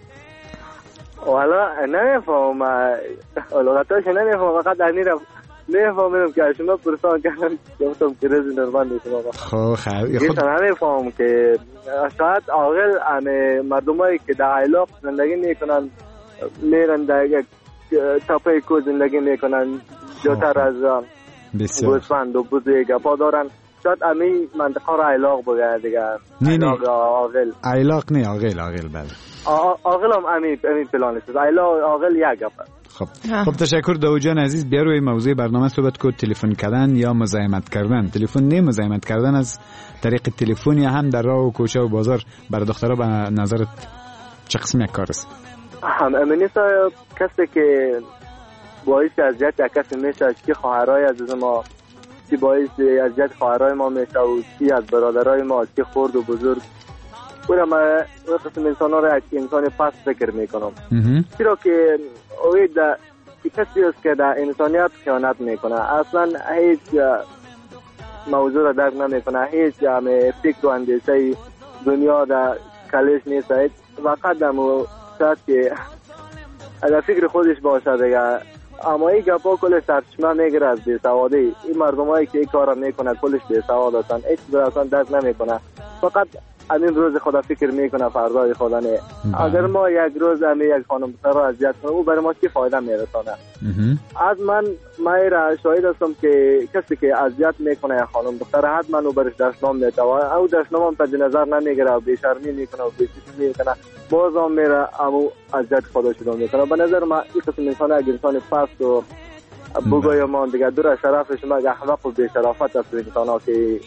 [SPEAKER 13] والا نمیفهم لغتاش نمیفهم فقط در نیرم نمیفهمم که شما پرسان کردن گفتم که روز نوربند شما
[SPEAKER 6] خب خیر
[SPEAKER 13] خود نمیفهم که شاید عاقل ان مردمایی که در علاق زندگی میکنن میرن در یک تپه کو زندگی میکنن جاتر از گوسفند و بوزه گپا دارن شاید امی منطقه را علاق بگه دیگه.
[SPEAKER 6] نه نه
[SPEAKER 13] عاقل
[SPEAKER 6] علاق نه عاقل عاقل بله
[SPEAKER 13] عاقل هم امی امی پلانش است عاقل یک گپ.
[SPEAKER 6] خب خب تشکر داوود جان عزیز. بیا روی موضوع برنامه صحبت کو. تلفن کردن یا مزاحمت کردن؟ تلفن نه مزاحمت کردن از طریق تلفن یا هم در راه و کوچه و بازار برای دخترها به نظرت چه قسم یک کار است؟
[SPEAKER 13] هم امنیت کسی که باعث اذیت یک کسی میشه که خواهرای عزیز ما که باعث اذیت خواهرای ما میشه و کی از برادرای ما که خرد و بزرگ برای ما قسم انسان ها را یک انسان پس فکر میکنم چرا که اوید کسی است که در انسانیت خیانت میکنه اصلا هیچ موضوع را درک نمیکنه هیچ فکر و اندیشه دنیا در کلش نیست فقط دمو شاید که اگر فکر خودش باشه دیگه اما این گپا کل سرچشمه میگیره از بیسوادی. این مردمایی که این کارا میکنه کلش بیسواد هستن، هیچ چیز اصلا درک نمیکنه، فقط همین روز خدا فکر میکنه فردای خدا نه. اگر ما یک روز همین یک خانم دختر را اذیت کنیم او برای ما چی فایده میرسونه؟ از من من را شاهد هستم که کسی که اذیت میکنه یک خانم دختر حتما او برش دشنام میتوانه، او دشنام هم تجه نظر نمیگیره و بیشرمی میکنه و بیشتری میکنه، باز هم میره امو اذیت خدا شده میکنه. به نظر من این قسم انسان اگر انسان پست و بگوی ما دیگه دور شرف شما احمق و بیشرافت است انسان ها که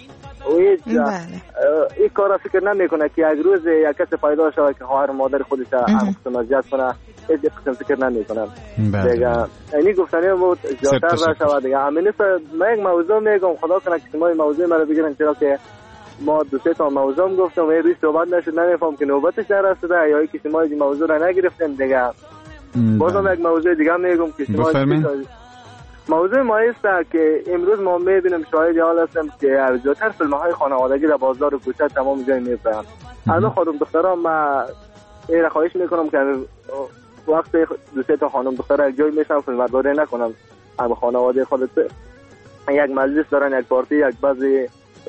[SPEAKER 13] این کار فکر نمیکنه که یک روز یک کس پیدا شود که خواهر مادر خودش هم قسم اذیت کنه، هیچ قسم فکر نمیکنم دیگه. اینی گفتنی بود زیادتر را شود دیگه. همین است من یک موضوع میگم، خدا کنه که شما این موضوع مرا بگیرن، چرا که ما دو سه تا موضوع گفتم و روی صحبت نشد، نمیفهم که نوبتش نرسیده یا اینکه شما این موضوع را نگرفتین دیگه. بازم یک موضوع دیگه میگم که شما موضوع ما است که امروز ما میبینیم شاهد حال هستیم که زیادتر فیلم‌های خانوادگی در بازار و کوچه تمام جای می‌بینم. الان خانم دخترها ما این خواهش میکنم که وقت دو سه تا خانم دختر یک جای میشن فیلمبرداری نکنم، اما خانواده خودت یک مجلس دارن، یک پارتی، یک بعضی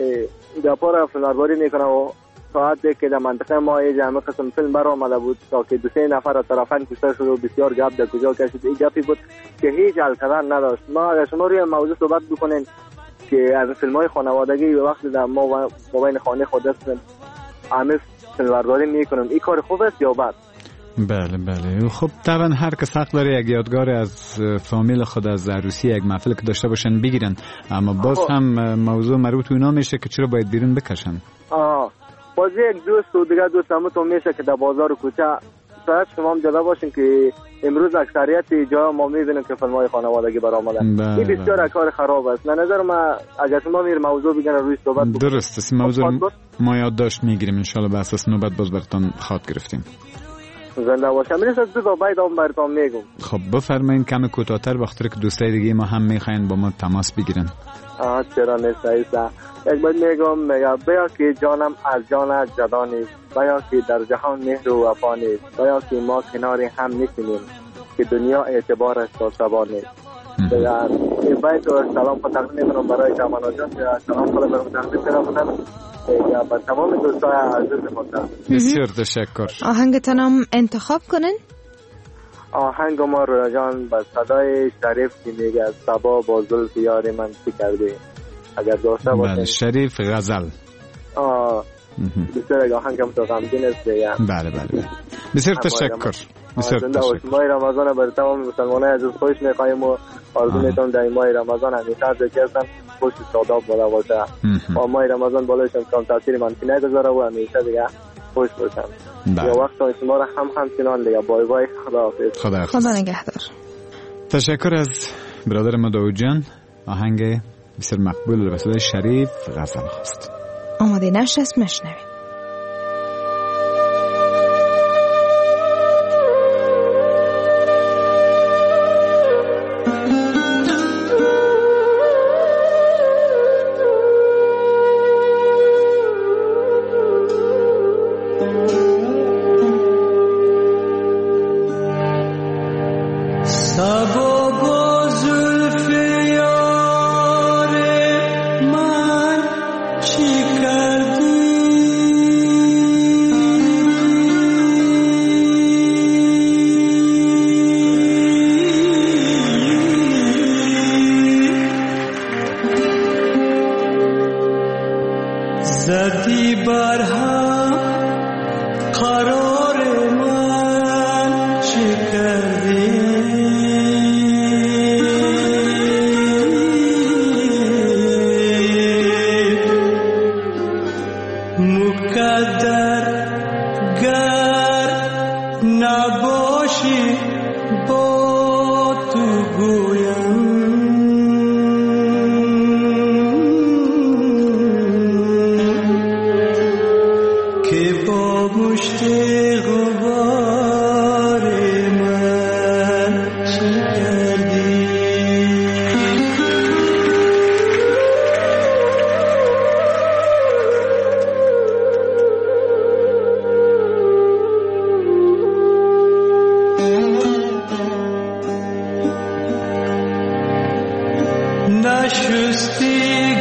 [SPEAKER 13] گپا فیلمبرداری میکنه و ساعتی که در منطقه ما یه جمع قسم فیلم برآمده بود تا که دو سه نفر از طرفین کشته شد و بسیار گپ در کجا کشید. این گپی بود که هیچ القدر نداشت. ما اگر شما روی موضوع صحبت بکنین که از فیلم‌های خانوادگی وقتی در ما بین خانه خود هستیم همه فیلمبرداری میکنیم، این کار خوب است یا بد؟
[SPEAKER 6] بله بله. خب طبعا هر کس حق داره یک یادگار از فامیل خود از عروسی یک محفل که داشته باشن بگیرن، اما باز هم موضوع مربوط به اونا میشه که چرا باید بیرون بکشن.
[SPEAKER 13] آها باز یک دوست و دیگه دوست هم تو میشه که در بازار و کوچه شاید شما هم جدا باشین که امروز اکثریت جا ما میبینیم که فیلم‌های خانوادگی برآمدن. این بسیار کار خراب است. نه نظر ما اگر شما میر موضوع بگن روی صحبت بکنیم.
[SPEAKER 6] درست است. موضوع ما یادداشت میگیریم ان شاء الله، به اساس نوبت باز براتون خاط گرفتیم.
[SPEAKER 13] زنده باشم. من از دو تا بایدام براتون میگم.
[SPEAKER 6] خب بفرمایید کم کوتاه‌تر، بخاطر که دوستای دیگه ما هم میخواین با ما تماس بگیرن.
[SPEAKER 13] آه چرا نیست ایسا. یک بار میگم میگم بیا که جانم از جان جدا نیست، بیا که در جهان مهر و وفا نیست، بیا که ما کنار هم نیستیم که دنیا اعتبارش تا سبا نیست. دیگه این باید سلام خود تقدیم میکنم برای کامانا جان، سلام خود برای تقدیم میکنم با تمام دوستای عزیز خودم.
[SPEAKER 6] بسیار تشکر.
[SPEAKER 8] آهنگتانم انتخاب کنن؟
[SPEAKER 13] آهنگ ما رو جان با صدای شریف که میگه صبا با زلف یار من چی کردی اگر داشته باشه.
[SPEAKER 6] بله شریف غزل.
[SPEAKER 13] آه بسیار آهنگم تو غمگین است دیگه.
[SPEAKER 6] بله بله بسیار تشکر. بسیار تشکر.
[SPEAKER 13] ماه رمضان برای تمام مسلمانان عزیز خوش می‌خوایم و آرزو می‌کنم در ماه رمضان همیشه ذکر هستن خوش و شاداب باشه و ماه رمضان بالایش کم تاثیر منفی نگذاره و همیشه دیگه خوش باشم. یا وقت شما را هم همچنان دیگه. بای بای. خداحافظ.
[SPEAKER 6] خدا
[SPEAKER 8] خدا نگهدار.
[SPEAKER 6] تشکر از برادر ما داوود جان. آهنگ بسیار مقبول به صدای شریف غزل خواست.
[SPEAKER 8] آماده نشست مشنوید.
[SPEAKER 7] نشستی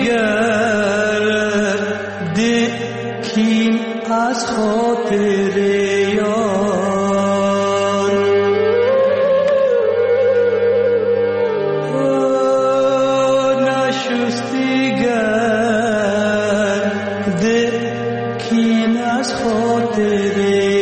[SPEAKER 7] گرد کین از خاطر یار نشستی گرد کین از خاطر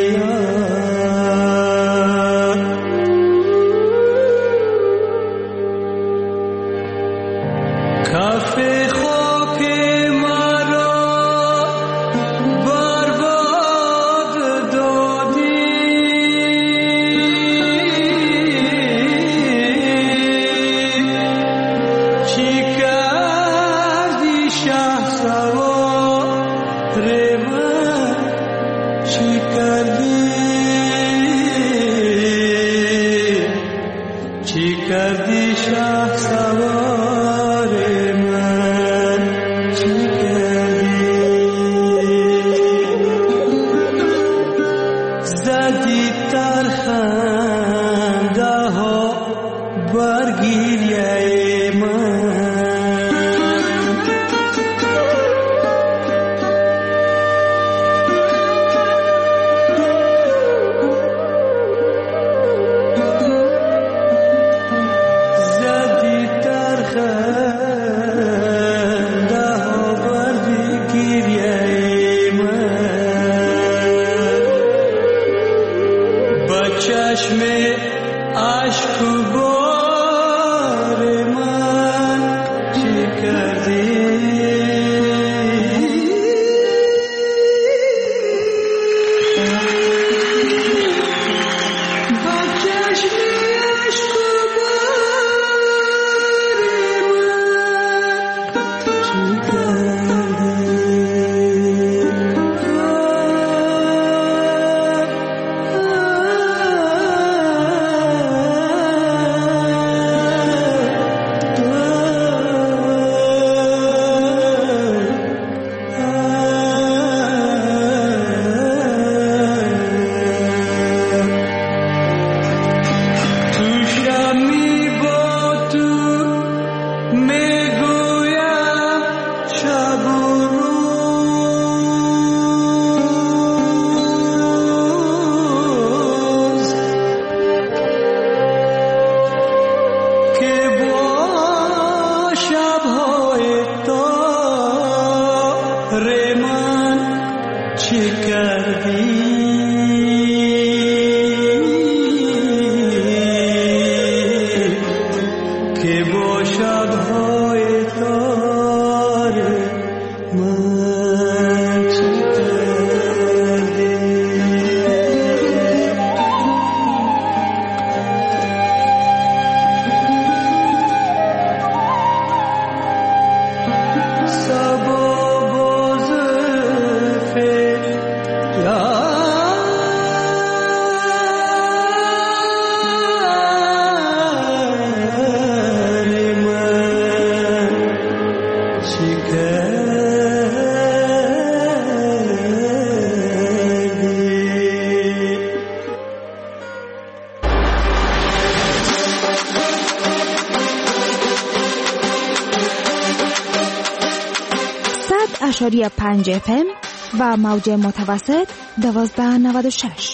[SPEAKER 8] اشاری پنج اف ام و موج متوسط دوازده نود و شش.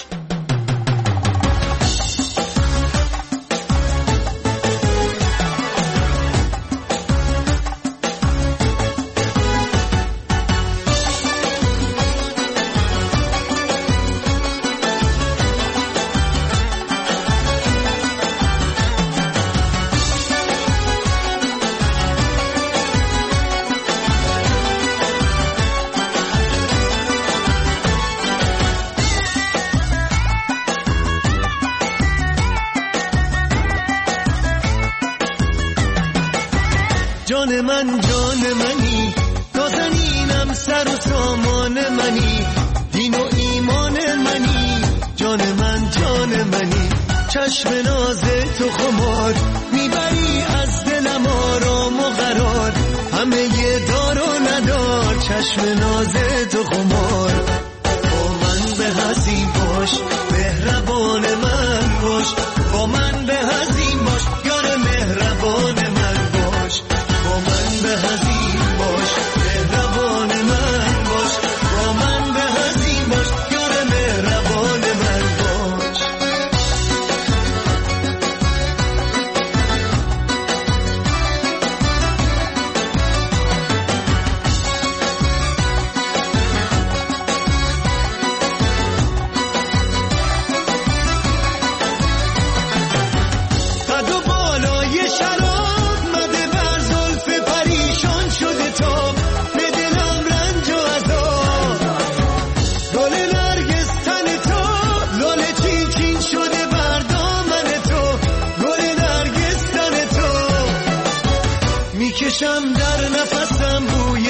[SPEAKER 14] جان من جان منی نازنینم سر و سامان منی دین و ایمان منی جان من جان منی چشم ناز تو خمار میبری از دلم آرام و قرار همه یه دار و ندار چشم ناز تو خمار با من به حسین باش مهربان من باش با من به حسین باش یار مهربان من باش با من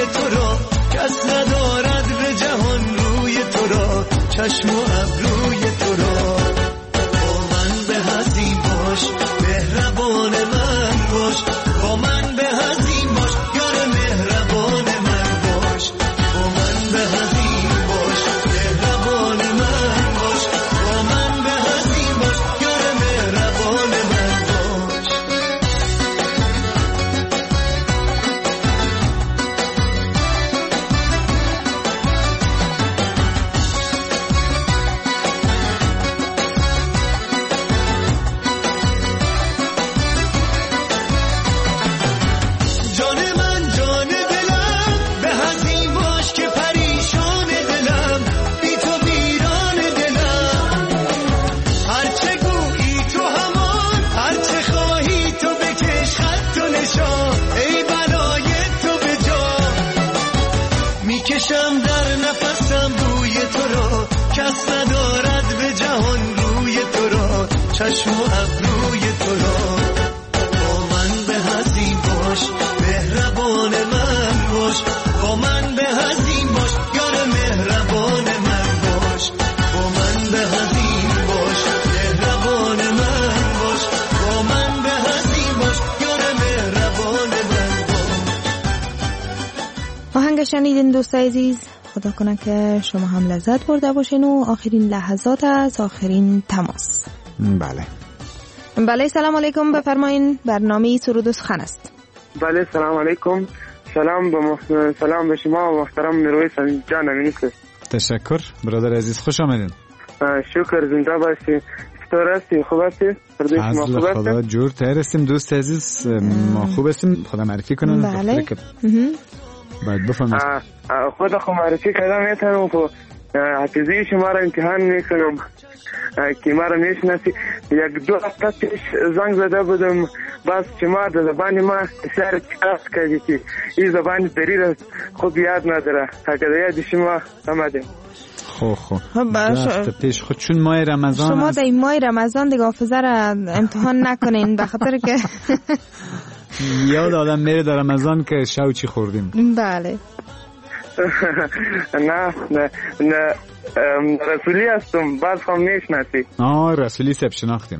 [SPEAKER 14] تو را، کس ندارد به جهان روی تو را، چشم و ابروی تو را. با من به حزین باش، مهربان من باش، با من به حزین باش، یار مهربان من باش. با من به حزین باش، مهربان من باش، با من به حزین باش، یار مهربان من باش. جان من جان دلم، به حزین باش که پریشان دلم، بی تو ویران دلم. هرچه گویی تو همان، هرچه خواهی تو بکش خط و نشان، ای بلای تو به جا. میکشم در نفسم بوی تو را، کس ندارد به جهان روی تو را، چشم و ابروی تو را. با من به حزین باش، مهربان من باش، با من به حزین باش، یار مهربان من باش. با من به حزین باش، مهربان من باش، با من به حزین باش، یار مهربان من باش.
[SPEAKER 8] آهنگ شنیدین دوستای عزیز، خدا کنه که شما هم لذت برده باشین و آخرین لحظات از آخرین تماس.
[SPEAKER 3] بله
[SPEAKER 8] بله سلام علیکم، بفرمایین. برنامه سرود و سخن است.
[SPEAKER 13] بله سلام علیکم. سلام به مح... سلام به شما و محترم میرویس جان امینی.
[SPEAKER 6] تشکر برادر عزیز، خوش آمدین.
[SPEAKER 13] شکر، زنده باشی. چطور هستی؟ خوب هستی؟
[SPEAKER 6] از خدا جور تر هستیم دوست عزیز، ما خوب هستیم. خدا معرفی کنن.
[SPEAKER 8] بله
[SPEAKER 6] باید بفهمید.
[SPEAKER 13] خدا خود معرفی کردم میتونم که حفظی شما را امتحان میکنم که ما را میشناسی. یک دو هفته پیش زنگ زده بودم، بس شما در زبان ما اشاره کردی که این زبان دری را خوب یاد نداره. اگر یاد شما آمده
[SPEAKER 6] خو خو هفته پیش خود چون ماه رمضان
[SPEAKER 8] شما در این ماه رمضان دیگه حافظه را امتحان نکنین، به خاطر که
[SPEAKER 6] یاد آدم میره در رمضان که شو چی خوردیم.
[SPEAKER 8] بله
[SPEAKER 13] نه نه نه رسولی هستم، بعد هم میشناسی.
[SPEAKER 6] آه رسولی سب شناختیم.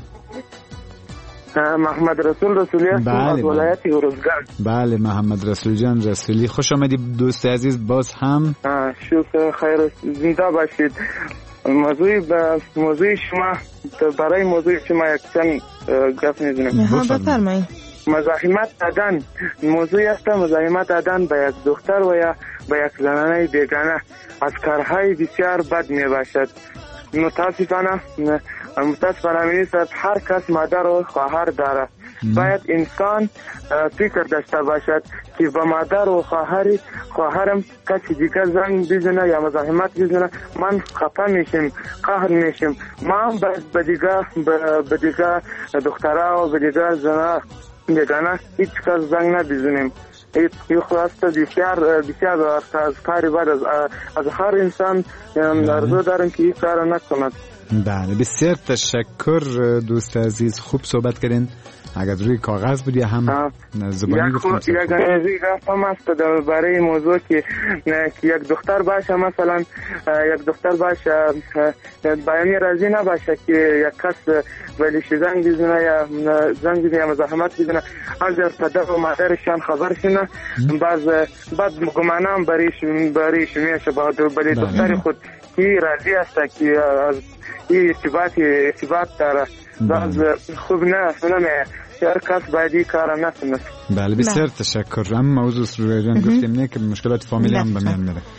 [SPEAKER 13] محمد رسول رسولی هستم.
[SPEAKER 6] بله
[SPEAKER 13] از ولایت اروزگان.
[SPEAKER 6] بله محمد رسول جان رسولی، خوش آمدی دوست عزیز. باز هم
[SPEAKER 13] شکر، خیر، زنده باشید. موضوع به موضوع شما، برای موضوع شما یک چند گپ میزنم.
[SPEAKER 8] بفرمایید.
[SPEAKER 13] مزاحمت دادن موضوعی است. مزاحمت دادن به یک دختر و یا به یک زنانه بیگانه از کارهای بسیار بد می باشد. متاسفانه متاسفانه می است هر کس مادر و خواهر دارد. باید انسان فکر داشته باشد که با مادر و خواهری خواهرم کسی دیگر زنگ بزنه یا مزاحمت بزنه، من خفه میشم، قهر میشم. ما باید به دیگر به دیگر دخترها و به دیگر زنها بیگانه هیچ کس زنگ نبزنیم. این خواسته بسیار بسیار از کاری بعد از از هر انسان ارزو دارم که این کار نکند.
[SPEAKER 6] بله بسیار تشکر دوست عزیز، خوب صحبت کردین. اگر روی کاغذ بود یا هم زبانی گفتیم.
[SPEAKER 13] یک نزدیک هم است برای موضوع که یک دختر باشه، مثلا یک دختر باشه بیانی راضی نباشه که یک کس ولیش زنگ بزنه یا زنگ بزنه یا مزاحمت بزنه، اگر پدر و مادرشان خبر شنه باز بعد گمانم بریش بریش میشه با ولی دختر خود کی راضی است که از این ارتباط ارتباط داره، باز خوب نه نه هر کس باید کار نکنه.
[SPEAKER 6] بله بسیار تشکر. هم موضوع رو جان گفتیم نه که مشکلات فامیلی هم به میان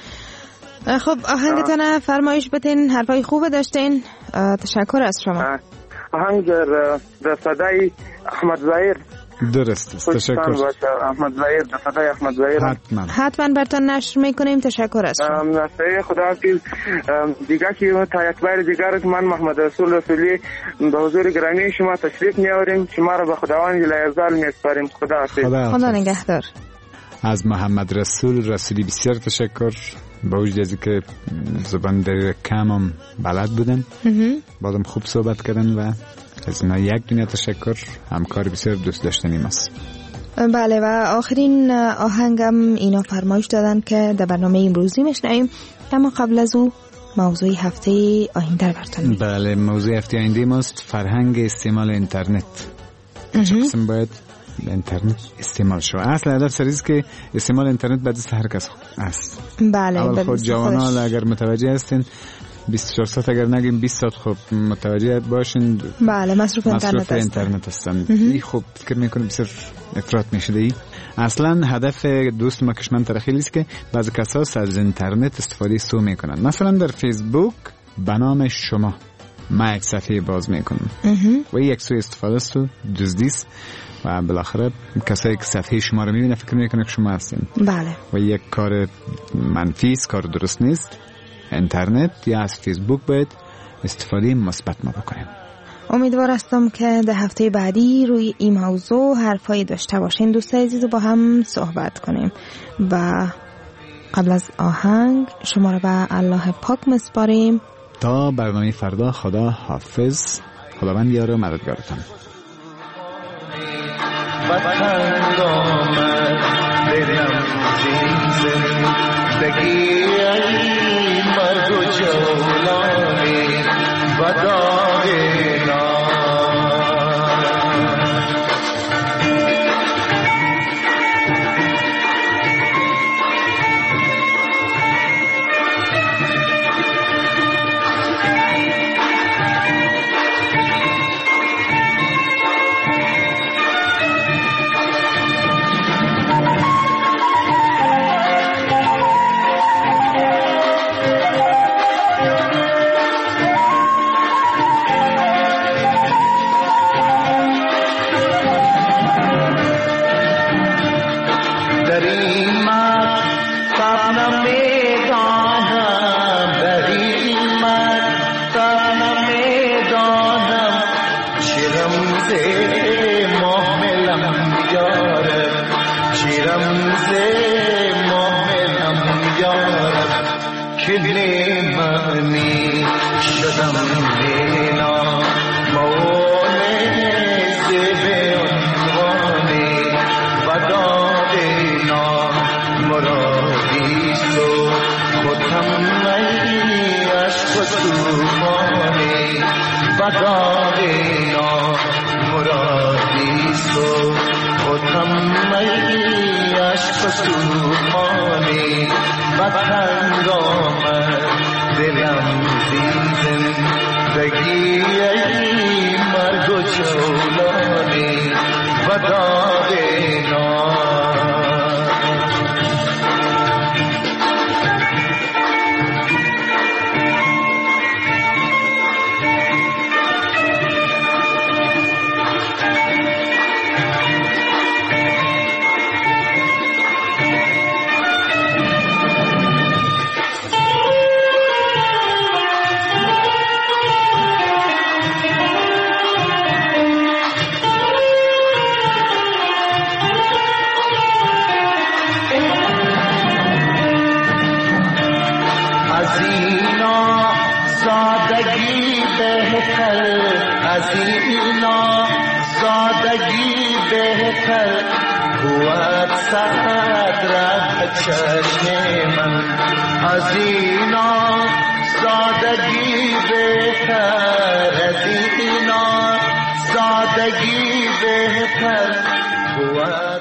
[SPEAKER 6] میره.
[SPEAKER 8] خب آهنگتون فرمایش بتین، حرفای خوب داشتین. تشکر از شما.
[SPEAKER 13] آهنگ در صدای احمد ظاهر.
[SPEAKER 6] درست است، تشکر.
[SPEAKER 13] احمد ظاهر، در صدای احمد ظاهر
[SPEAKER 6] حتما
[SPEAKER 8] حتما براتون نشر میکنیم. تشکر از شما.
[SPEAKER 13] نصیحت خدا که دیگه که تا یک بار دیگر من محمد رسول رسولی به حضور گرامی شما تشریف میاریم. شما را به خداوند لایزال میسپاریم. خدا حافظ.
[SPEAKER 8] خدا نگهدار.
[SPEAKER 6] از محمد رسول رسولی بسیار تشکر. با وجود از که زبان در کمم بلد بودن، بازم خوب صحبت کردن و از اینا یک دنیا تشکر. همکار بسیار دوست داشتنیم است.
[SPEAKER 8] بله و آخرین آهنگم اینا فرمایش دادن که در برنامه امروزی میشنویم، اما قبل از او موضوع هفته آینده براتون.
[SPEAKER 6] بله، موضوع هفته آینده ماست فرهنگ استعمال اینترنت. چه قسم باید اینترنت استعمال شو؟ اصل هدف سریز که استعمال اینترنت به دست هر کس است.
[SPEAKER 8] بله،
[SPEAKER 6] اول خود جوانان اگر متوجه هستین بیست و چهار ساعت اگر نگیم بیست ساعت خب متوجه باشین.
[SPEAKER 8] بله، مصرف اینترنت
[SPEAKER 6] مصرف اینترنت هستن. این خب فکر میکنم بسیار افراط میشه. ای اصلا هدف دوست ما کشمن ترخیلی است که بعضی کسا از اینترنت استفاده سو میکنن. مثلا در فیسبوک به نام شما ما یک صفحه باز میکنم و یک سو استفاده است و دزدیست و بالاخره کسایی که صفحه شما رو میبینه فکر میکنه که شما هستین.
[SPEAKER 8] بله.
[SPEAKER 6] و یک کار منفی است، کار درست نیست. اینترنت یا از فیسبوک باید استفاده مثبت ما بکنیم.
[SPEAKER 8] امیدوار هستم که در هفته بعدی روی این موضوع حرفایی داشته باشین دوست عزیز و با هم صحبت کنیم. و قبل از آهنگ شما رو به الله پاک مسپاریم
[SPEAKER 6] تا برنامه فردا. خدا حافظ. خداوند یار و مددگارتان.
[SPEAKER 14] وطن آمد دلم زندگی مرگ و جولانی و داغینا سادگی بهتر